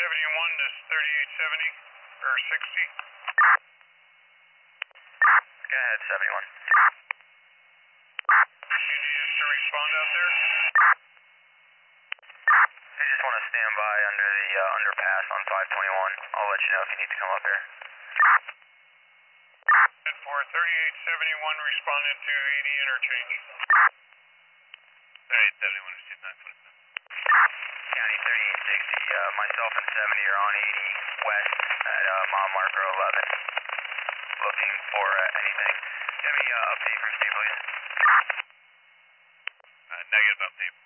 71 to 3870 or 60. Go ahead, 71. You need us to respond out there? I just want to stand by under the underpass on 521. I'll let you know if you need to come up here. For 3871 responded to 80 interchange. 3871 received 927. County 3860, myself and 70 are on 80 west at mile marker 11. Looking for anything. Do you have any update from Steve Williams? Negative update.